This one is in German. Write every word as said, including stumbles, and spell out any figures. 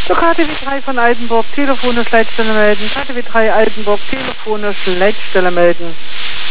So, K T W drei von Altenburg, telefonisch Leitstelle melden. K T W drei Altenburg, telefonisch Leitstelle melden.